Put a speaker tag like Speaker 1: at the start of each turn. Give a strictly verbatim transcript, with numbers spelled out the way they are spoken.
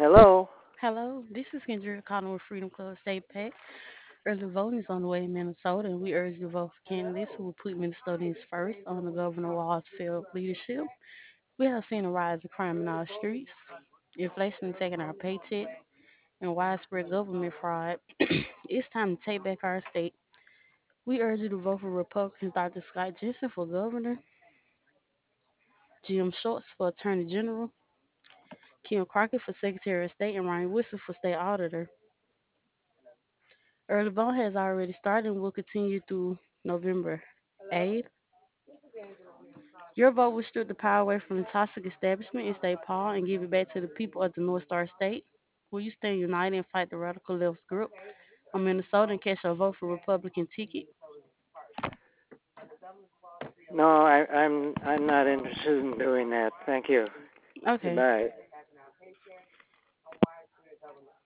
Speaker 1: Hello.
Speaker 2: Hello, this is Kendra calling with Freedom Club State PAC. Early voting is on the way in Minnesota, and we urge you to vote for candidates who will put Minnesotans first on the Governor Walz field leadership. We have seen a rise of crime in our streets, inflation taking our paycheck, and widespread government fraud. It's time to take back our state. We urge you to vote for Republicans Doctor Scott Jensen for governor, Jim Schultz for attorney general, Kim Crockett for secretary of state, and Ryan Wilson for state auditor. Early vote has already started and will continue through November eighth. Your vote will strip the power away from the toxic establishment in State Paul and give it back to the people of the North Star State. Will you stand united and fight the radical left's grip on Minnesota and catch a vote for Republican ticket?
Speaker 1: No, I, I'm I'm not interested in doing that. Thank you.
Speaker 2: Okay.
Speaker 1: Goodbye.